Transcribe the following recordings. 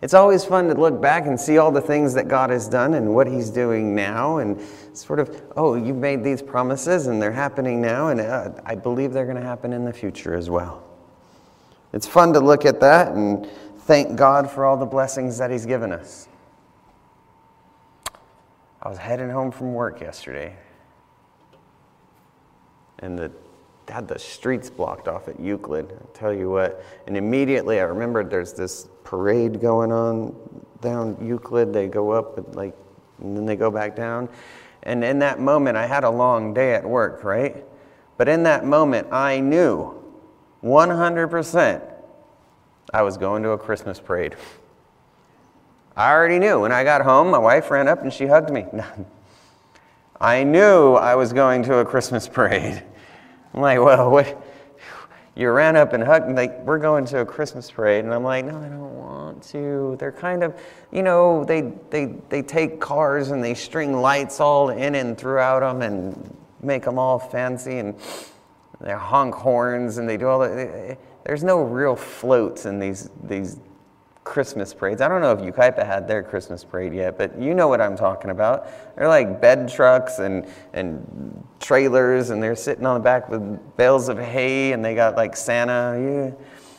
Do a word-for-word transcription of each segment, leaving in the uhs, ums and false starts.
It's always fun to look back and see all the things that God has done and what he's doing now, and sort of, oh, you've made these promises and they're happening now, and uh, I believe they're going to happen in the future as well. It's fun to look at that and thank God for all the blessings that he's given us. I was heading home from work yesterday, and the had the streets blocked off at Euclid. I'll tell you what. And immediately I remembered there's this parade going on down Euclid. They go up and like, and then they go back down. And in that moment, I had a long day at work, right? But in that moment, I knew one hundred percent I was going to a Christmas parade. I already knew. When I got home, my wife ran up and she hugged me. I knew I was going to a Christmas parade. I'm like, well, what? You ran up and hugged me, like, we're going to a Christmas parade. And I'm like, no, I don't want to. They're kind of, you know, they they they take cars and they string lights all in and throughout them and make them all fancy, and they honk horns and they do all that. There's no real floats in these these Christmas parades. I don't know if Yucaipa had their Christmas parade yet, but you know what I'm talking about. They're like bed trucks and and trailers, and they're sitting on the back with bales of hay, and they got like Santa. Yeah.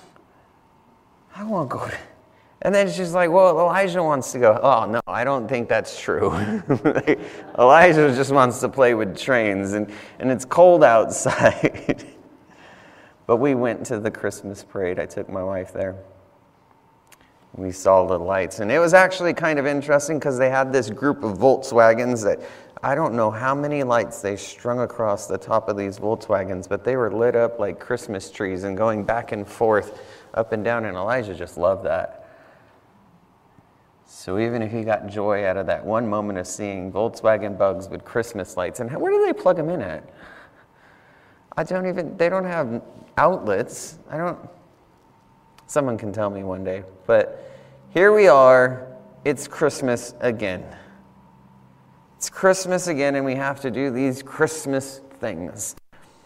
I won't go to... And then she's like, well, Elijah wants to go. Oh, no, I don't think that's true. Elijah just wants to play with trains, and, and it's cold outside. But we went to the Christmas parade. I took my wife there. We saw the lights, and it was actually kind of interesting because they had this group of Volkswagens that I don't know how many lights they strung across the top of these Volkswagens, but they were lit up like Christmas trees and going back and forth up and down, and Elijah just loved that. So even if he got joy out of that one moment of seeing Volkswagen bugs with Christmas lights, and where do they plug them in at? I don't even, they don't have outlets. I don't... Someone can tell me one day. But here we are. It's Christmas again. It's Christmas again, and we have to do these Christmas things.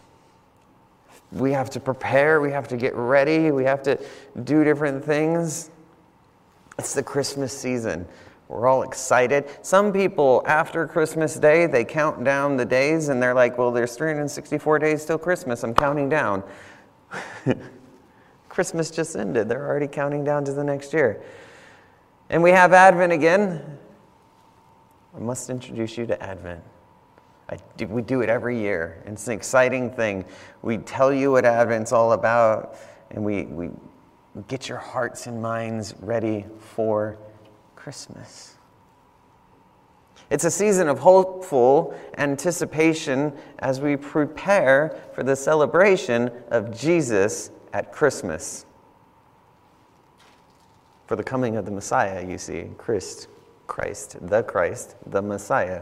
We have to prepare. We have to get ready. We have to do different things. It's the Christmas season. We're all excited. Some people, after Christmas Day, they count down the days, and they're like, well, there's three hundred sixty-four days till Christmas. I'm counting down. Christmas just ended. They're already counting down to the next year. And we have Advent again. I must introduce you to Advent. I do, we do it every year. It's an exciting thing. We tell you what Advent's all about, and we, we get your hearts and minds ready for Christmas. It's a season of hopeful anticipation as we prepare for the celebration of Jesus at Christmas. For the coming of the Messiah, you see. Christ, Christ, the Christ, the Messiah.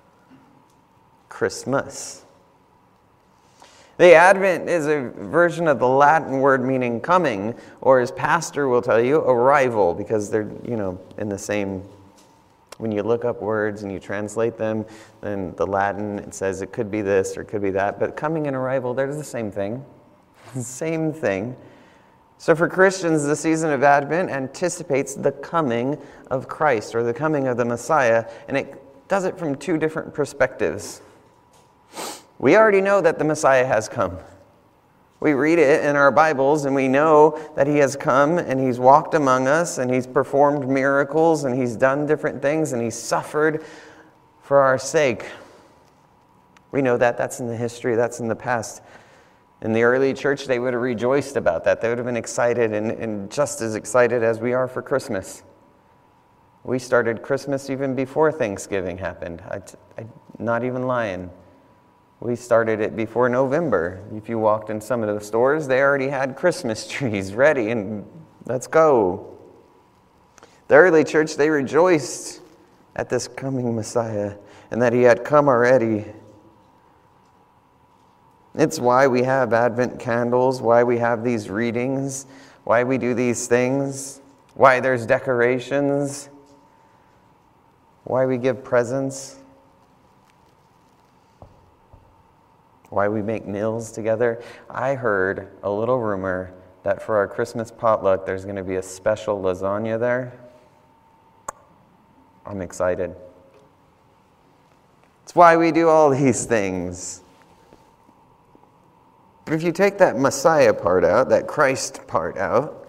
Christmas. The Advent is a version of the Latin word meaning coming, or as Pastor will tell you, arrival, because they're, you know, in the same... When you look up words and you translate them, then the Latin, it says it could be this or it could be that, but coming and arrival, they're the same thing. Same thing. So for Christians, the season of Advent anticipates the coming of Christ, or the coming of the Messiah, and it does it from two different perspectives. We already know that the Messiah has come. We read it in our Bibles, and we know that he has come, and he's walked among us, and he's performed miracles, and he's done different things, and he's suffered for our sake. We know that. That's in the history. That's in the past. In the early church, they would have rejoiced about that. They would have been excited, and, and just as excited as we are for Christmas. We started Christmas even before Thanksgiving happened. I, I'm not even lying. We started it before November. If you walked in some of the stores, they already had Christmas trees ready, and let's go. The early church, they rejoiced at this coming Messiah and that he had come already. It's why we have Advent candles, why we have these readings, why we do these things, why there's decorations, why we give presents, why we make meals together. I heard a little rumor that for our Christmas potluck, there's going to be a special lasagna there. I'm excited. It's why we do all these things. But if you take that Messiah part out, that Christ part out,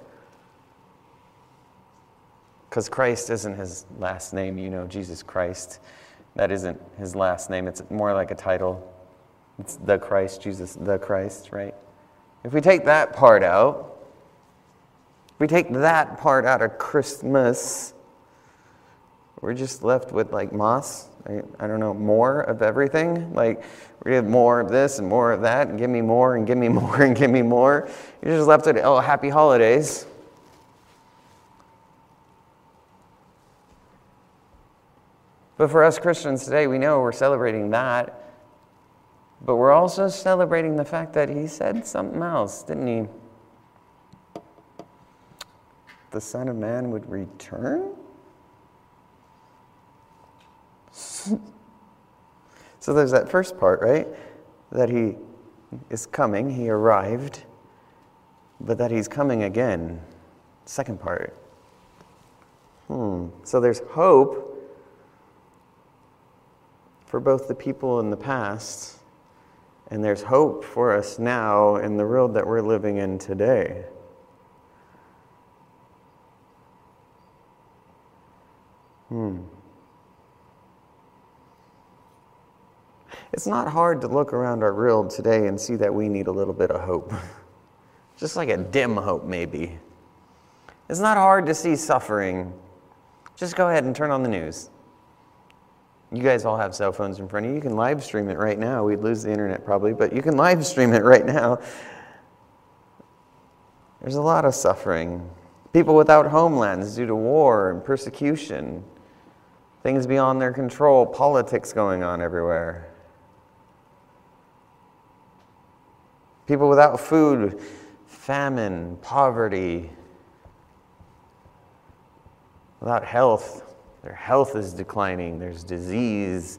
because Christ isn't his last name, you know, Jesus Christ. That isn't his last name. It's more like a title. It's the Christ, Jesus the Christ, right? If we take that part out, if we take that part out of Christmas, we're just left with like moss. I, I don't know, more of everything. Like, we have more of this and more of that, and give me more and give me more and give me more. You're just left with, oh, happy holidays. But for us Christians today, we know we're celebrating that. But we're also celebrating the fact that he said something else, didn't he? The Son of Man would return? So there's that first part, right? That he is coming, he arrived, but that he's coming again. Second part. Hmm. So there's hope for both the people in the past, and there's hope for us now in the world that we're living in today. Hmm. It's not hard to look around our world today and see that we need a little bit of hope. Just like a dim hope, maybe. It's not hard to see suffering. Just go ahead and turn on the news. You guys all have cell phones in front of you. You can live stream it right now. We'd lose the internet probably, but you can live stream it right now. There's a lot of suffering. People without homelands due to war and persecution. Things beyond their control. Politics going on everywhere. People without food, famine, poverty. Without health. Their health is declining. There's disease.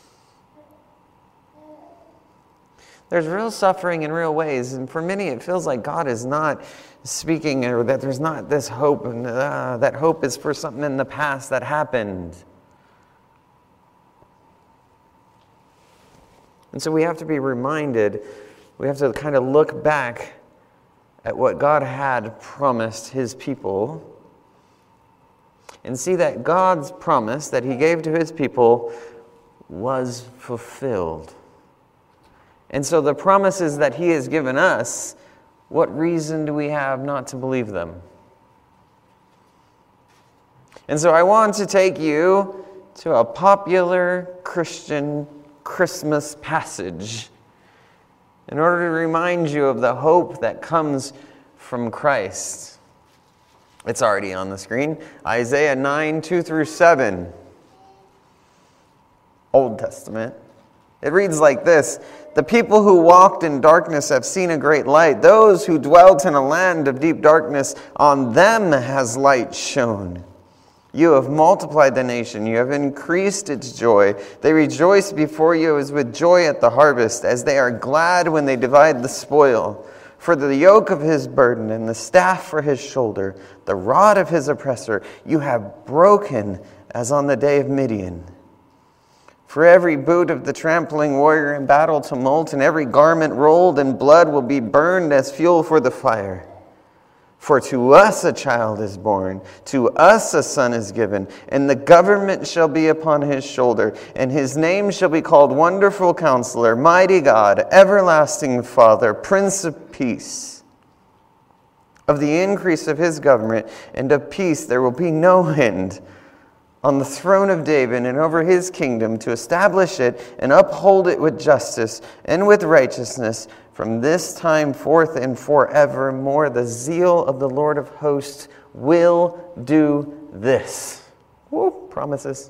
There's real suffering in real ways. And for many, it feels like God is not speaking, or that there's not this hope. And uh, that hope is for something in the past that happened. And so we have to be reminded, we have to kind of look back at what God had promised his people, and see that God's promise that he gave to his people was fulfilled. And so the promises that he has given us, what reason do we have not to believe them? And so I want to take you to a popular Christian Christmas passage in order to remind you of the hope that comes from Christ. It's already on the screen. Isaiah nine, two through seven. Old Testament. It reads like this. The people who walked in darkness have seen a great light. Those who dwelt in a land of deep darkness, on them has light shone. You have multiplied the nation. You have increased its joy. They rejoice before you as with joy at the harvest, as they are glad when they divide the spoil. For the yoke of his burden and the staff for his shoulder, the rod of his oppressor, you have broken as on the day of Midian. For every boot of the trampling warrior in battle tumult, and every garment rolled in blood will be burned as fuel for the fire. For to us a child is born, to us a son is given, and the government shall be upon his shoulder, and his name shall be called Wonderful Counselor, Mighty God, Everlasting Father, Prince of Peace. Of the increase of his government and of peace there will be no end, on the throne of David and over his kingdom, to establish it and uphold it with justice and with righteousness from this time forth and forevermore. The zeal of the Lord of hosts will do this. Woo, promises.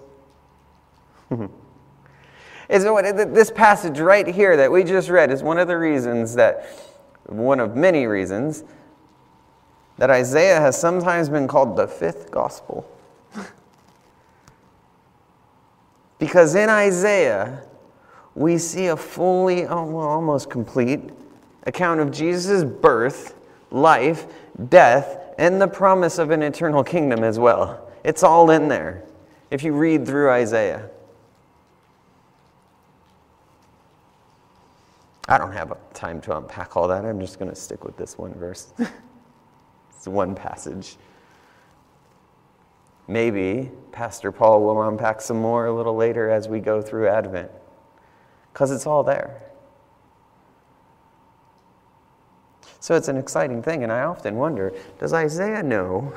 And so this passage right here that we just read is one of the reasons that, one of many reasons, that Isaiah has sometimes been called the fifth gospel. Because in Isaiah, we see a fully, almost complete account of Jesus' birth, life, death, and the promise of an eternal kingdom as well. It's all in there. If you read through Isaiah, I don't have time to unpack all that. I'm just going to stick with this one verse. It's one passage. Maybe Pastor Paul will unpack some more a little later as we go through Advent, because it's all there. So it's an exciting thing, and I often wonder, does Isaiah know,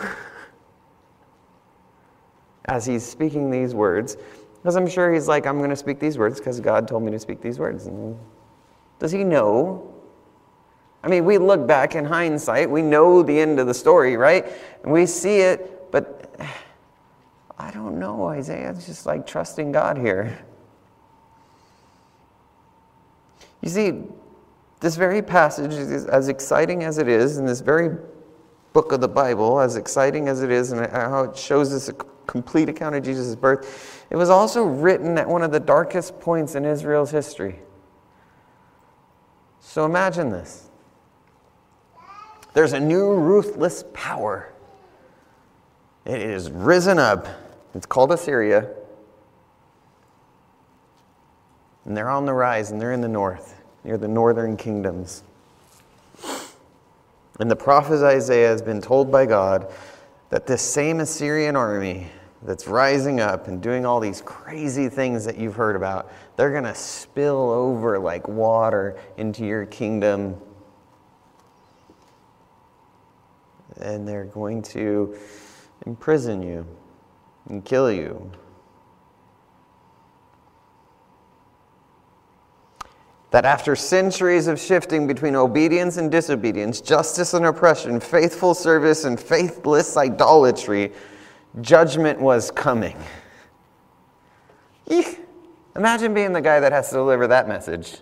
as he's speaking these words, because I'm sure he's like, I'm going to speak these words because God told me to speak these words. And does he know? I mean, we look back in hindsight, we know the end of the story, right? And we see it, but I don't know. Isaiah's just like trusting God here. You see, this very passage is as exciting as it is, and this very book of the Bible, as exciting as it is, and how it shows us a complete account of Jesus' birth, it was also written at one of the darkest points in Israel's history. So imagine this. There's a new ruthless power. It is risen up. It's called Assyria. And they're on the rise, and they're in the north, near the northern kingdoms. And the prophet Isaiah has been told by God that this same Assyrian army that's rising up and doing all these crazy things that you've heard about, they're going to spill over like water into your kingdom. And they're going to imprison you and kill you. That after centuries of shifting between obedience and disobedience, justice and oppression, faithful service and faithless idolatry, judgment was coming. Eek. Imagine being the guy that has to deliver that message.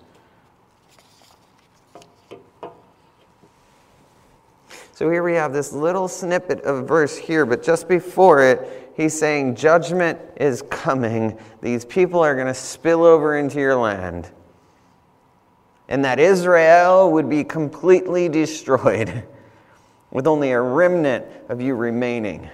So here we have this little snippet of verse here, but just before it, he's saying judgment is coming. These people are going to spill over into your land. And that Israel would be completely destroyed with only a remnant of you remaining.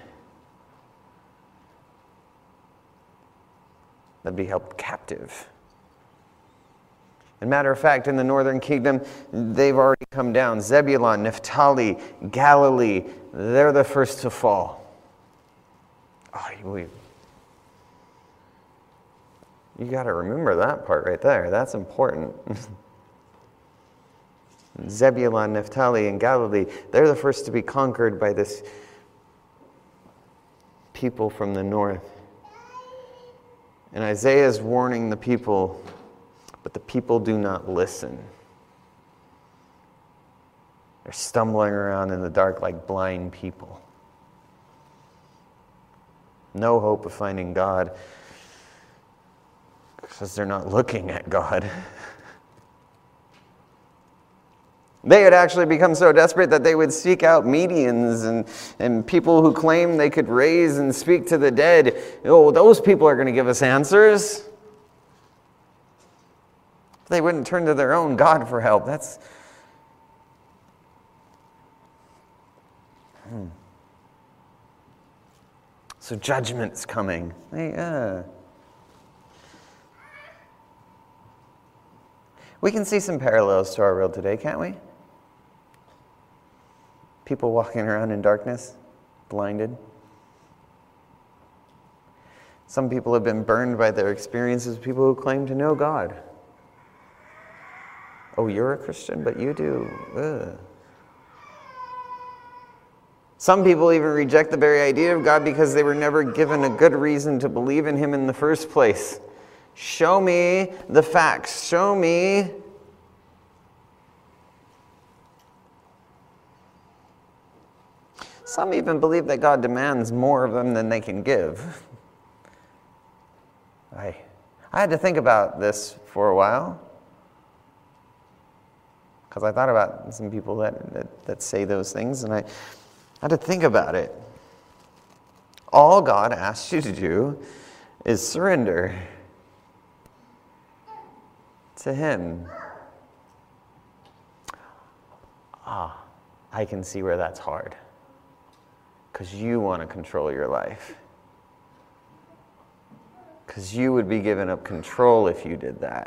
That'd be held captive. And matter of fact, in the northern kingdom, they've already come down. Zebulun, Naphtali, Galilee, they're the first to fall. Oh, you, you got to remember that part right there. That's important. Zebulun, Naphtali, and Galilee, they're the first to be conquered by this people from the north. And Isaiah is warning the people, but the people do not listen. They're stumbling around in the dark like blind people. No hope of finding God because they're not looking at God. They had actually become so desperate that they would seek out mediums and, and people who claimed they could raise and speak to the dead. Oh, those people are going to give us answers. They wouldn't turn to their own God for help. That's... Hmm. So judgment's coming. Hey, uh... We can see some parallels to our world today, can't we? People walking around in darkness, blinded. Some people have been burned by their experiences, people who claim to know God. Oh, you're a Christian, but you do. Ugh. Some people even reject the very idea of God because they were never given a good reason to believe in Him in the first place. Show me the facts. Show me. Some even believe that God demands more of them than they can give. I, I had to think about this for a while. Because I thought about some people that, that, that say those things, and I had to think about it. All God asks you to do is surrender to Him. Ah, I can see where that's hard. Because you want to control your life. because you would be giving up control if you did that.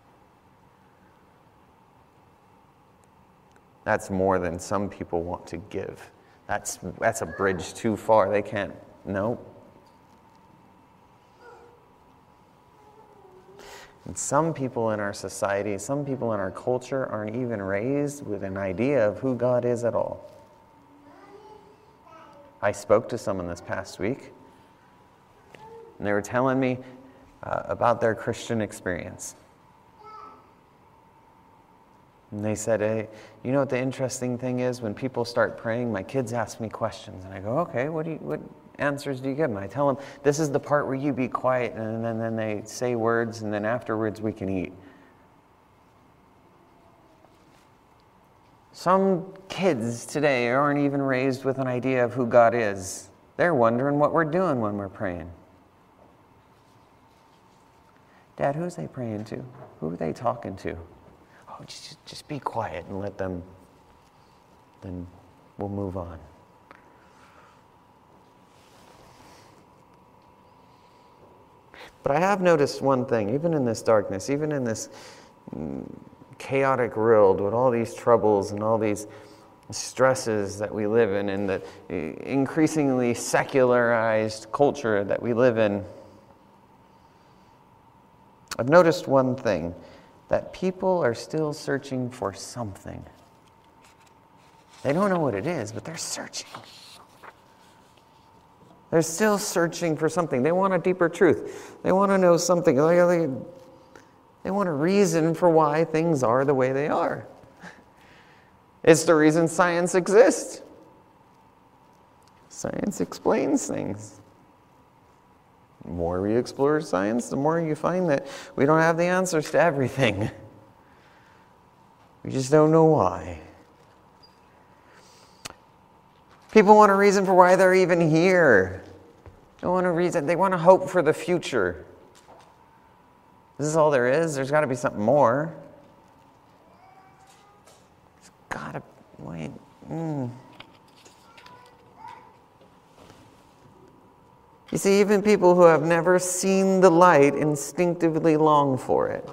That's more than some people want to give. That's, that's a bridge too far. They can't, no. And some people in our society, some people in our culture aren't even raised with an idea of who God is at all. I spoke to someone this past week, and they were telling me uh, about their Christian experience. And they said, hey, you know what the interesting thing is? When people start praying, my kids ask me questions. And I go, okay, what do you, what answers do you give them? I tell them, this is the part where you be quiet. And then, then they say words, and then afterwards we can eat. Some kids today aren't even raised with an idea of who God is. They're wondering what we're doing when we're praying. Dad, who's they praying to? Who are they talking to? Oh, just, just be quiet and let them, then we'll move on. But I have noticed one thing, even in this darkness, even in this chaotic world with all these troubles and all these stresses that we live in, and the increasingly secularized culture that we live in, I've noticed one thing, that people are still searching for something. They don't know what it is, but they're searching. They're still searching for something. They want a deeper truth. They want to know something. They, they want a reason for why things are the way they are. It's the reason science exists. Science explains things. The more we explore science, the more you find that we don't have the answers to everything. We just don't know why. People want a reason for why they're even here. They want a reason. They want to hope for the future. This is all there is. There's got to be something more. There's got to wait. Mm. You see, even people who have never seen the light instinctively long for it.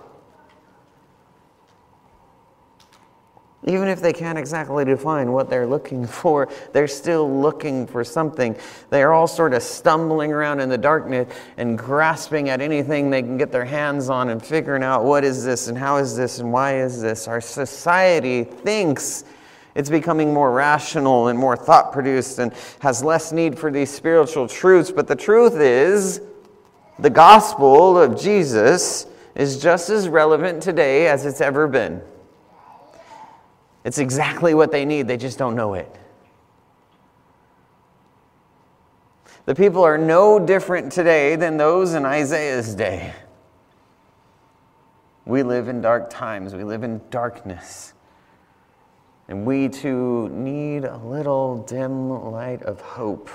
Even if they can't exactly define what they're looking for, they're still looking for something. They're all sort of stumbling around in the darkness and grasping at anything they can get their hands on and figuring out what is this and how is this and why is this. Our society thinks it's becoming more rational and more thought-produced and has less need for these spiritual truths. But the truth is, the gospel of Jesus is just as relevant today as it's ever been. It's exactly what they need. They just don't know it. The people are no different today than those in Isaiah's day. We live in dark times. We live in darkness. And we too need a little dim light of hope.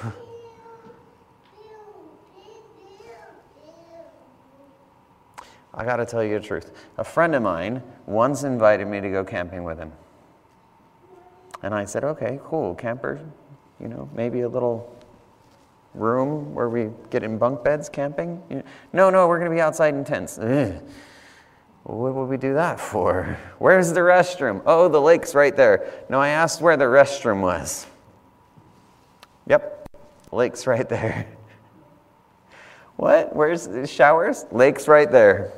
I got to tell you the truth. A friend of mine once invited me to go camping with him. And I said, okay, cool, camper, you know, maybe a little room where we get in bunk beds camping. You know, no, no, we're going to be outside in tents. Ugh. What would we do that for? Where's the restroom? Oh, the lake's right there. No, I asked where the restroom was. Yep, lake's right there. What? Where's the showers? Lake's right there.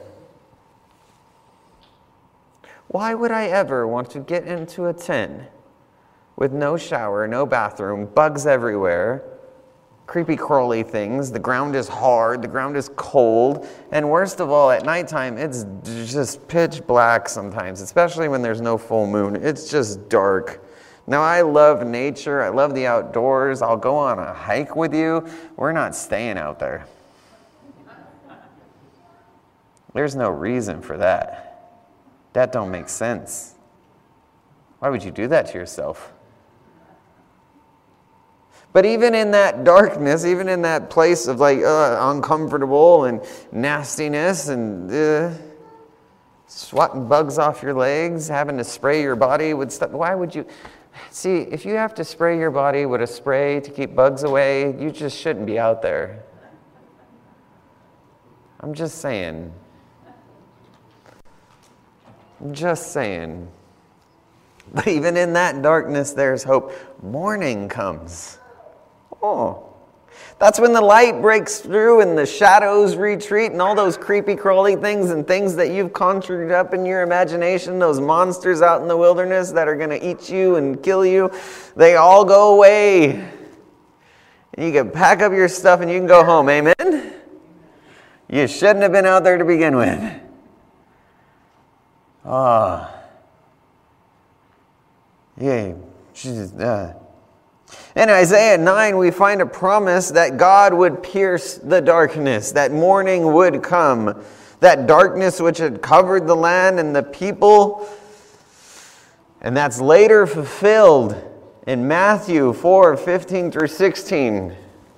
Why would I ever want to get into a tent with no shower, no bathroom, bugs everywhere, creepy crawly things, the ground is hard, the ground is cold, and worst of all, at nighttime, it's just pitch black sometimes, especially when there's no full moon. It's just dark. Now, I love nature, I love the outdoors, I'll go on a hike with you. We're not staying out there. There's no reason for that. That don't make sense. Why would you do that to yourself? But even in that darkness, even in that place of like uh, uncomfortable and nastiness and uh, swatting bugs off your legs, having to spray your body with stuff, why would you? See, if you have to spray your body with a spray to keep bugs away, you just shouldn't be out there. I'm just saying. I'm just saying. But even in that darkness, there's hope. Morning comes. Oh. That's when the light breaks through and the shadows retreat and all those creepy crawly things and things that you've conjured up in your imagination, those monsters out in the wilderness that are going to eat you and kill you, they all go away. And you can pack up your stuff and you can go home. Amen? You shouldn't have been out there to begin with. Ah. Yeah. Jesus. Uh. In Isaiah nine, we find a promise that God would pierce the darkness, that morning would come, that darkness which had covered the land and the people. And that's later fulfilled in Matthew four, fifteen through sixteen.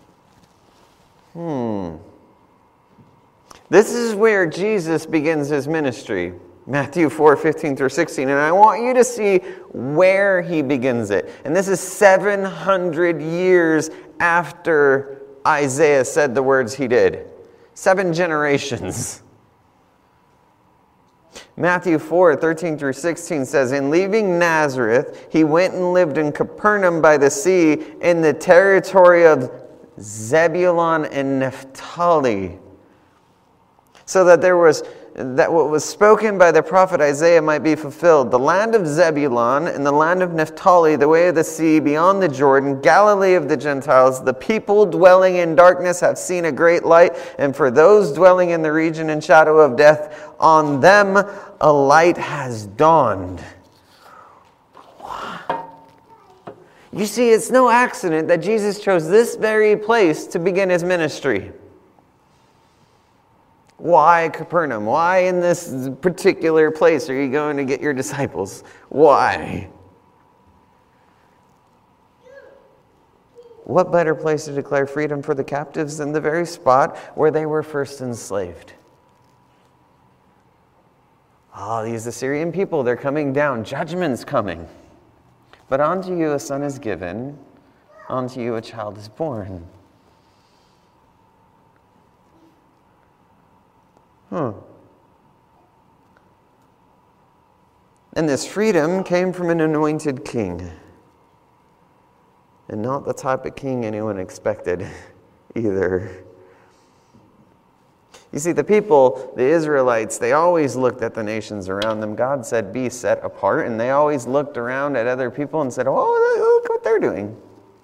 Hmm. This is where Jesus begins his ministry. Matthew four, fifteen through sixteen. And I want you to see where he begins it. And this is seven hundred years after Isaiah said the words he did. Seven generations. Matthew four, thirteen through sixteen says, in leaving Nazareth, he went and lived in Capernaum by the sea in the territory of Zebulun and Naphtali. So that there was that what was spoken by the prophet Isaiah might be fulfilled. The land of Zebulun and the land of Naphtali, the way of the sea, beyond the Jordan, Galilee of the Gentiles, the people dwelling in darkness have seen a great light, and for those dwelling in the region and shadow of death, on them a light has dawned. You see, it's no accident that Jesus chose this very place to begin his ministry. Why Capernaum? Why in this particular place are you going to get your disciples? Why? What better place to declare freedom for the captives than the very spot where they were first enslaved? Oh, these Assyrian people, they're coming down. Judgment's coming. But unto you a son is given, unto you a child is born. Hmm. And this freedom came from an anointed king. And not the type of king anyone expected either. You see, the people, the Israelites, they always looked at the nations around them. God said, be set apart. And they always looked around at other people and said, oh, look what they're doing.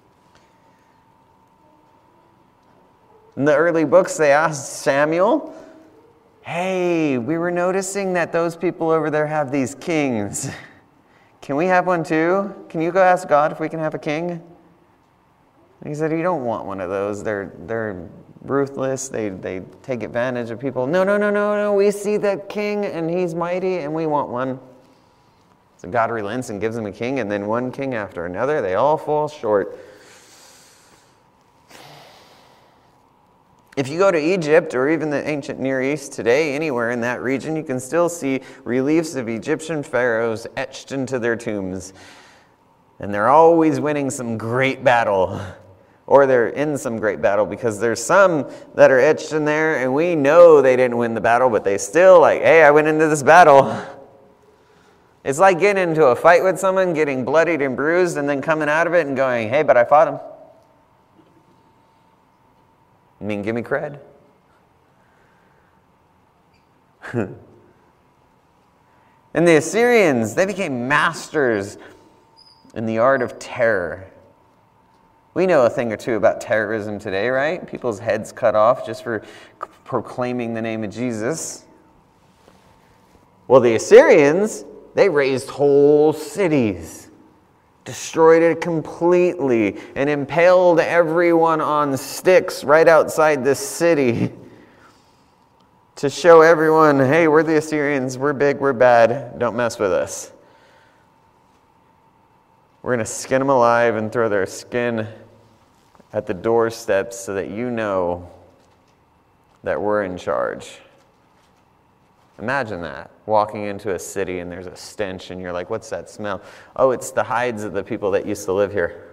In the early books, they asked Samuel, hey, we were noticing that those people over there have these kings. Can we have one too? Can you go ask God if we can have a king? And he said, you don't want one of those. They're they're ruthless. They they take advantage of people. No, no, no, no, no. We see that king and he's mighty and we want one. So God relents and gives them a king, and then one king after another. They all fall short. If you go to Egypt or even the ancient Near East today, anywhere in that region, you can still see reliefs of Egyptian pharaohs etched into their tombs. And they're always winning some great battle. Or they're in some great battle, because there's some that are etched in there and we know they didn't win the battle, but they still like, hey, I went into this battle. It's like getting into a fight with someone, getting bloodied and bruised, and then coming out of it and going, hey, but I fought him. I mean, give me cred. And the Assyrians, they became masters in the art of terror. We know a thing or two about terrorism today, right? People's heads cut off just for proclaiming the name of Jesus. Well, the Assyrians, they razed whole cities. Destroyed it completely and impaled everyone on sticks right outside the city to show everyone, hey, we're the Assyrians, we're big, we're bad, don't mess with us. We're going to skin them alive and throw their skin at the doorsteps so that you know that we're in charge. Imagine that, walking into a city and there's a stench and you're like, what's that smell? Oh, it's the hides of the people that used to live here.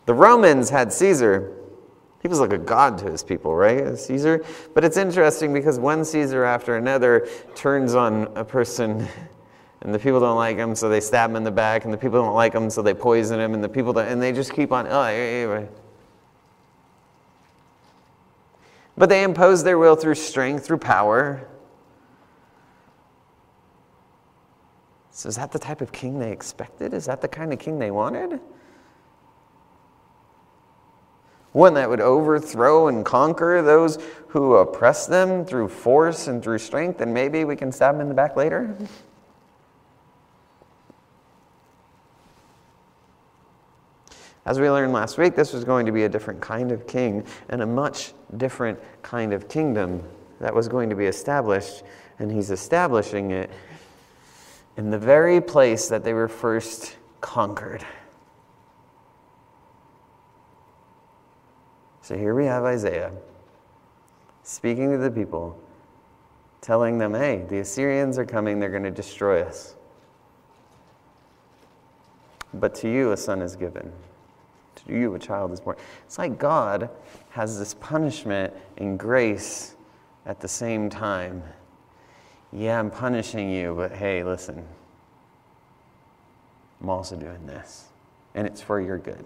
The Romans had Caesar. He was like a god to his people, right? Caesar. But it's interesting because one Caesar after another turns on a person, and the people don't like him, so they stab him in the back, and the people don't like him, so they poison him, and the people don't, and they just keep on. Oh, anyway. But they impose their will through strength, through power. So is that the type of king they expected? Is that the kind of king they wanted? One that would overthrow and conquer those who oppress them through force and through strength, and maybe we can stab them in the back later? As we learned last week, this was going to be a different kind of king and a much different kind of kingdom that was going to be established, and he's establishing it in the very place that they were first conquered. So here we have Isaiah speaking to the people, telling them, hey, the Assyrians are coming, they're going to destroy us. But to you a son is given. To you a child is born. It's like God has this punishment and grace at the same time. Yeah, I'm punishing you, but hey, listen. I'm also doing this, and it's for your good.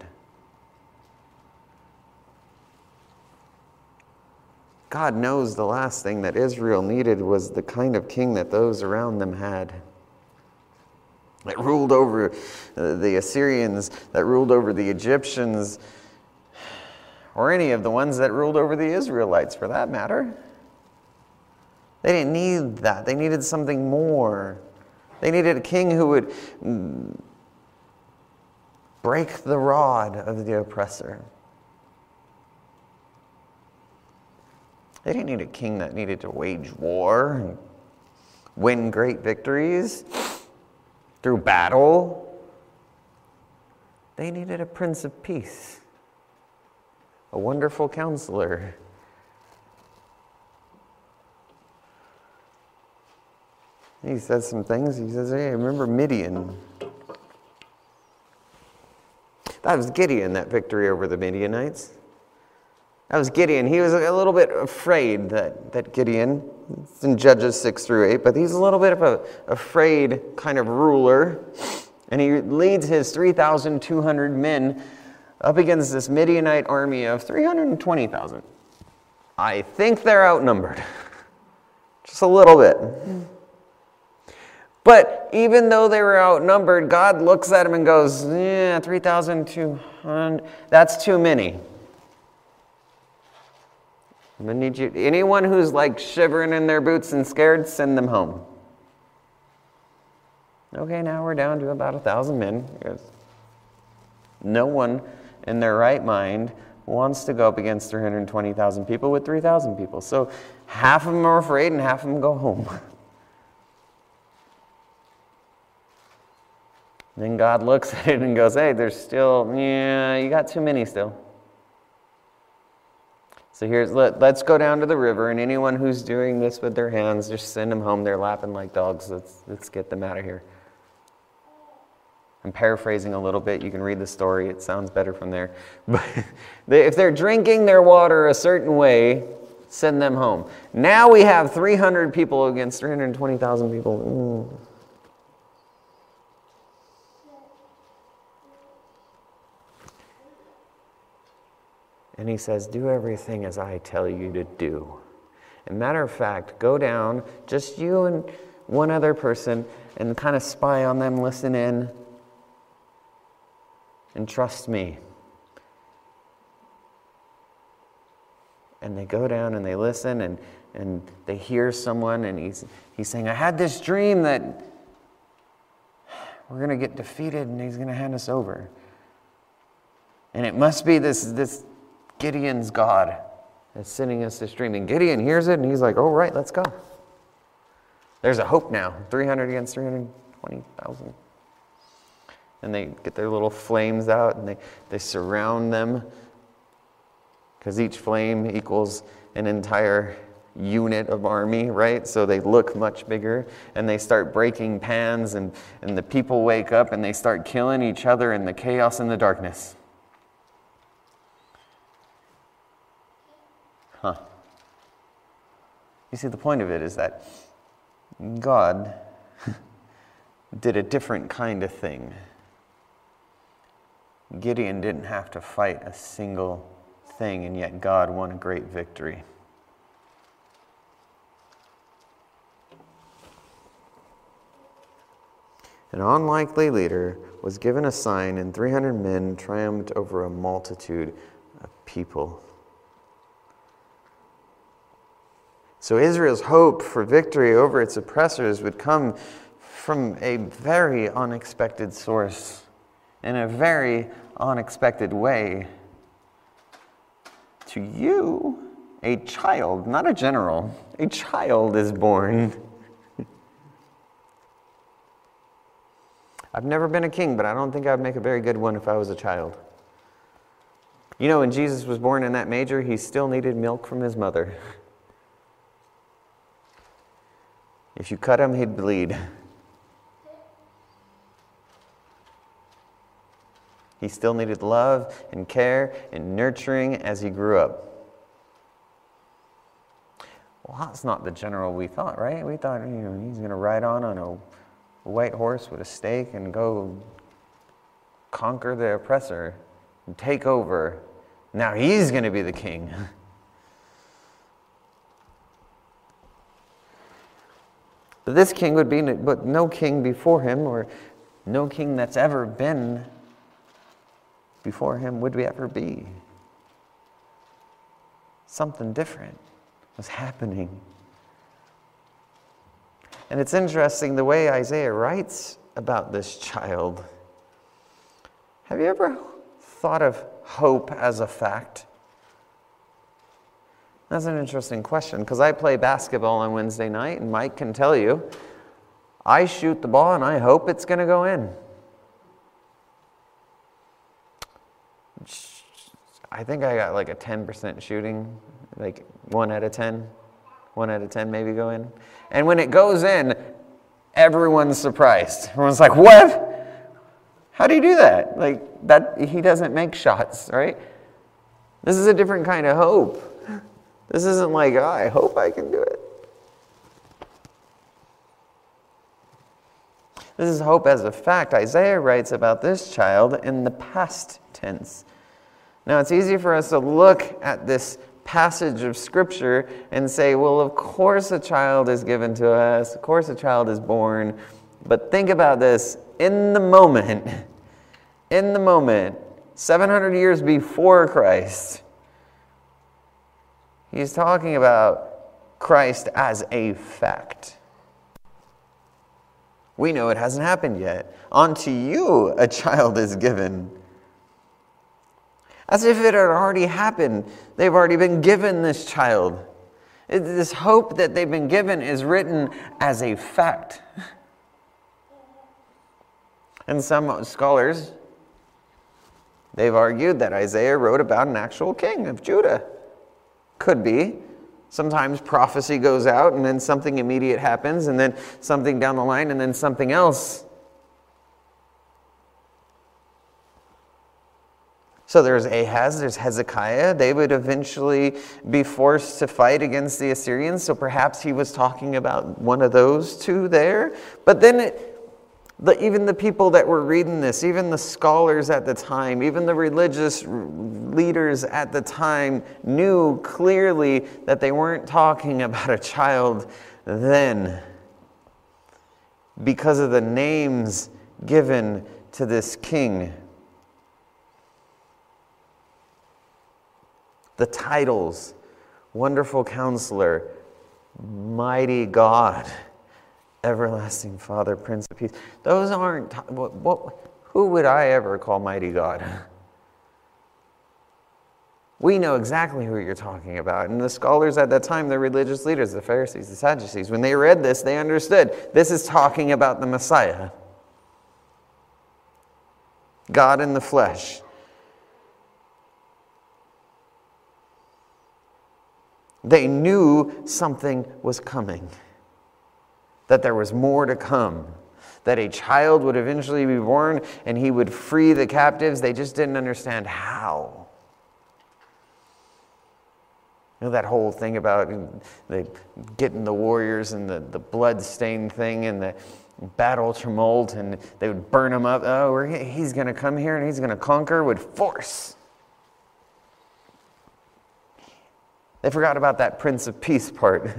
God knows the last thing that Israel needed was the kind of king that those around them had. That ruled over the Assyrians, that ruled over the Egyptians, or any of the ones that ruled over the Israelites for that matter. They didn't need that. They needed something more. They needed a king who would break the rod of the oppressor. They didn't need a king that needed to wage war and win great victories through battle. They needed a prince of peace, a wonderful counselor. He says some things. He says, hey, remember Midian? That was Gideon, that victory over the Midianites. That was Gideon. He was a little bit afraid that, that Gideon, it's in Judges six through eight, but he's a little bit of a afraid kind of ruler. And he leads his three thousand two hundred men up against this Midianite army of three hundred twenty thousand. I think they're outnumbered. Just a little bit. But even though they were outnumbered, God looks at them and goes, yeah, three thousand two hundred, that's too many. I'm going to need you, anyone who's like shivering in their boots and scared, send them home. Okay, now we're down to about a thousand men. Because no one in their right mind wants to go up against three hundred twenty thousand people with three thousand people. So half of them are afraid and half of them go home. Then God looks at it and goes, hey, there's still, yeah, you got too many still. So here's, let, let's go down to the river, and anyone who's doing this with their hands, just send them home. They're lapping like dogs. Let's, let's get them out of here. I'm paraphrasing a little bit. You can read the story. It sounds better from there. But they, if they're drinking their water a certain way, send them home. Now we have three hundred people against three hundred twenty thousand people. Mm. And he says, do everything as I tell you to do. And matter of fact, go down, just you and one other person, and kind of spy on them, listen in, and trust me. And they go down and they listen, and, and they hear someone, and he's, he's saying, I had this dream that we're going to get defeated and he's going to hand us over. And it must be this this Gideon's God that's sending us this dream. And Gideon hears it and he's like, oh, right, let's go. There's a hope now. three hundred against three hundred twenty thousand. And they get their little flames out and they, they surround them, because each flame equals an entire unit of army, right? So they look much bigger, and they start breaking pans, and, and the people wake up and they start killing each other in the chaos and the darkness. Huh. You see, the point of it is that God did a different kind of thing. Gideon didn't have to fight a single thing, and yet God won a great victory. An unlikely leader was given a sign, and three hundred men triumphed over a multitude of people. So Israel's hope for victory over its oppressors would come from a very unexpected source, in a very unexpected way. To you, a child, not a general, a child is born. I've never been a king, but I don't think I'd make a very good one if I was a child. You know, when Jesus was born in that manger, he still needed milk from his mother. If you cut him, he'd bleed. He still needed love and care and nurturing as he grew up. Well, that's not the general we thought, right? We thought, you know, he's going to ride on on a white horse with a stake and go conquer the oppressor and take over. Now he's going to be the king. But this king would be, but no king before him, or no king that's ever been before him would ever be. Something different was happening. And it's interesting the way Isaiah writes about this child. Have you ever thought of hope as a fact? That's an interesting question, because I play basketball on Wednesday night, and Mike can tell you, I shoot the ball and I hope it's going to go in. I think I got like a ten percent shooting, like one out of ten. One out of ten maybe go in. And when it goes in, everyone's surprised. Everyone's like, what? How do you do that? Like, that he doesn't make shots, right? This is a different kind of hope. This isn't like, oh, I hope I can do it. This is hope as a fact. Isaiah writes about this child in the past tense. Now, it's easy for us to look at this passage of Scripture and say, well, of course a child is given to us. Of course a child is born. But think about this. In the moment, in the moment, seven hundred years before Christ, he's talking about Christ as a fact. We know it hasn't happened yet. Unto you a child is given. As if it had already happened. They've already been given this child. It, this hope that they've been given is written as a fact. And some scholars, they've argued that Isaiah wrote about an actual king of Judah. Could be. Sometimes prophecy goes out and then something immediate happens and then something down the line and then something else. So there's Ahaz, there's Hezekiah. They would eventually be forced to fight against the Assyrians. So perhaps he was talking about one of those two there. But then it, the, even the people that were reading this, even the scholars at the time, even the religious leaders at the time knew clearly that they weren't talking about a child then, because of the names given to this king. The titles, Wonderful Counselor, Mighty God, Everlasting Father, Prince of Peace. Those aren't, what, what, who would I ever call Mighty God? We know exactly who you're talking about. And the scholars at that time, the religious leaders, the Pharisees, the Sadducees, when they read this, they understood this is talking about the Messiah. God in the flesh. They knew something was coming, that there was more to come, that a child would eventually be born and he would free the captives. They just didn't understand how. You know that whole thing about the, getting the warriors and the, the blood-stained thing and the battle tumult, and they would burn them up. Oh, we're, he's going to come here and he's going to conquer with force. They forgot about that Prince of Peace part.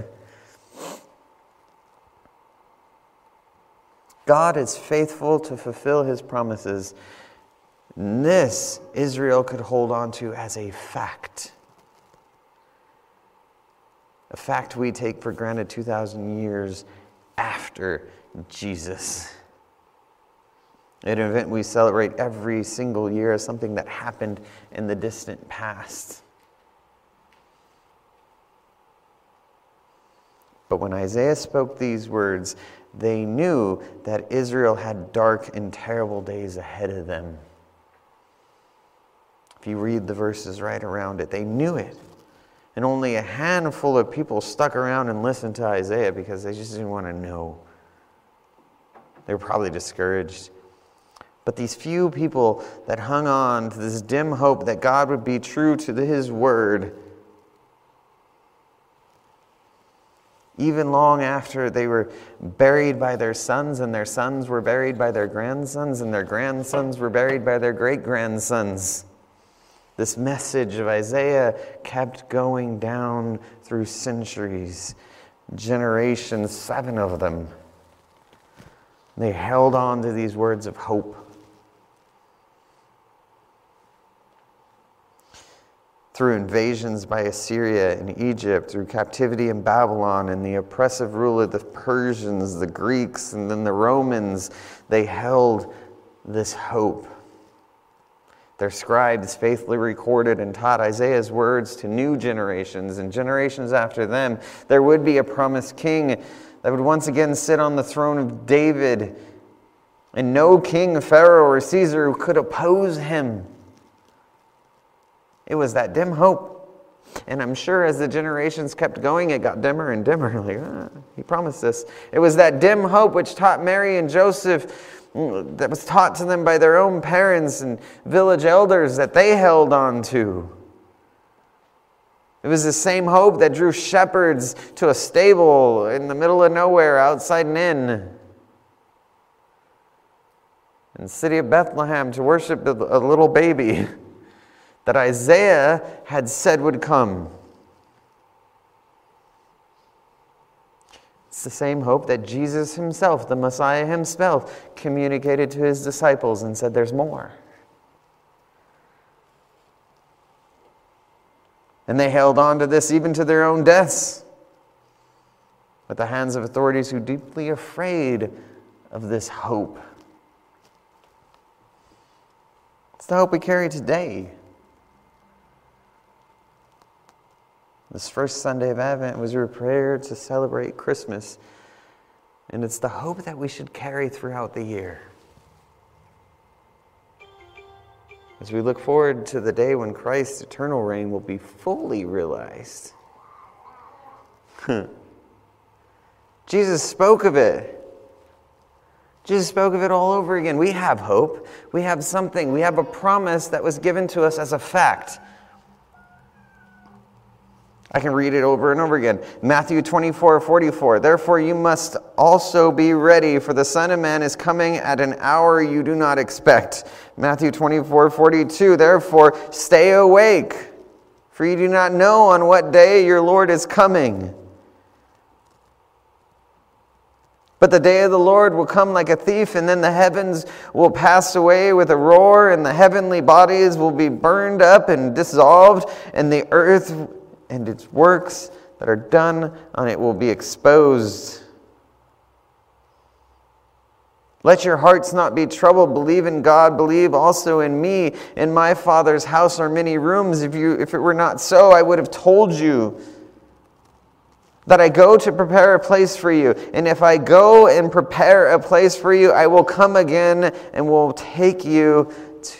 God is faithful to fulfill his promises. And this Israel could hold on to as a fact. A fact we take for granted two thousand years after Jesus. An event we celebrate every single year as something that happened in the distant past. But when Isaiah spoke these words, they knew that Israel had dark and terrible days ahead of them. If you read the verses right around it, they knew it. And only a handful of people stuck around and listened to Isaiah because they just didn't want to know. They were probably discouraged. But these few people that hung on to this dim hope that God would be true to his word, even long after they were buried by their sons, and their sons were buried by their grandsons, and their grandsons were buried by their great-grandsons, this message of Isaiah kept going down through centuries, generations, seven of them. They held on to these words of hope. Through invasions by Assyria and Egypt, through captivity in Babylon and the oppressive rule of the Persians, the Greeks, and then the Romans, they held this hope. Their scribes faithfully recorded and taught Isaiah's words to new generations, and generations after them, there would be a promised king that would once again sit on the throne of David, and no king, Pharaoh, or Caesar could oppose him. It was that dim hope. And I'm sure as the generations kept going, it got dimmer and dimmer. Like, ah, he promised this. It was that dim hope which taught Mary and Joseph, that was taught to them by their own parents and village elders, that they held on to. It was the same hope that drew shepherds to a stable in the middle of nowhere outside an inn in the city of Bethlehem to worship a little baby that Isaiah had said would come. It's the same hope that Jesus himself, the Messiah himself, communicated to his disciples and said, there's more. And they held on to this even to their own deaths, at the hands of authorities who were deeply afraid of this hope. It's the hope we carry today. This first Sunday of Advent was prepared to celebrate Christmas, and it's the hope that we should carry throughout the year. As we look forward to the day when Christ's eternal reign will be fully realized. Jesus spoke of it. Jesus spoke of it all over again. We have hope. We have something. We have a promise that was given to us as a fact. I can read it over and over again. Matthew twenty-four forty-four. Therefore you must also be ready, for the Son of Man is coming at an hour you do not expect. Matthew twenty-four forty-two. Therefore stay awake, for you do not know on what day your Lord is coming. But the day of the Lord will come like a thief, and then the heavens will pass away with a roar, and the heavenly bodies will be burned up and dissolved, and the earth and its works that are done on it will be exposed. Let your hearts not be troubled. Believe in God. Believe also in me. In my Father's house are many rooms. If you, if it were not so, I would have told you that I go to prepare a place for you. And if I go and prepare a place for you, I will come again and will take you to...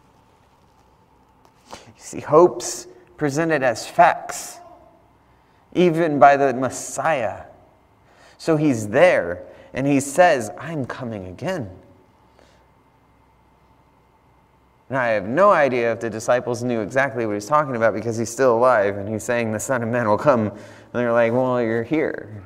You see, hopes presented as facts, even by the Messiah. So he's there, and he says, I'm coming again. And I have no idea if the disciples knew exactly what he's talking about because he's still alive and he's saying the Son of Man will come. And they're like, well, you're here.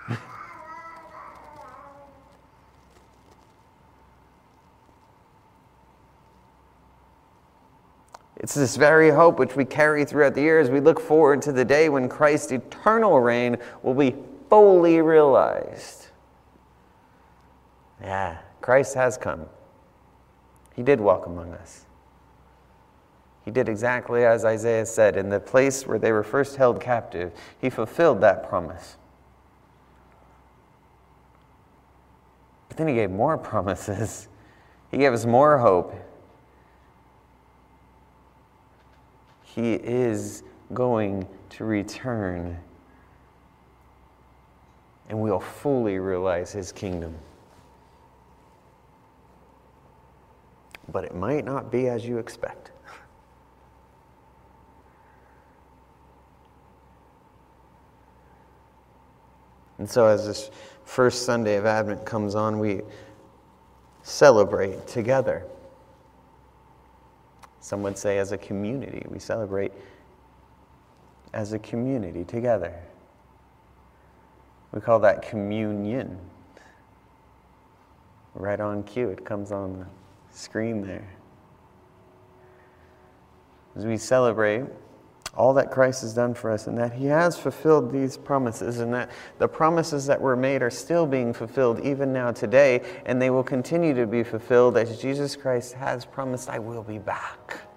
It's this very hope which we carry throughout the years. We look forward to the day when Christ's eternal reign will be fully realized. Yeah, Christ has come. He did walk among us. He did exactly as Isaiah said. In the place where they were first held captive, he fulfilled that promise. But then he gave more promises. He gave us more hope. He is going to return, and we'll fully realize his kingdom. But it might not be as you expect. And so as this first Sunday of Advent comes on, we celebrate together. Some would say as a community. We celebrate as a community together. We call that communion. Right on cue. It comes on the screen there. As we celebrate all that Christ has done for us and that he has fulfilled these promises and that the promises that were made are still being fulfilled even now today, and they will continue to be fulfilled as Jesus Christ has promised, I will be back.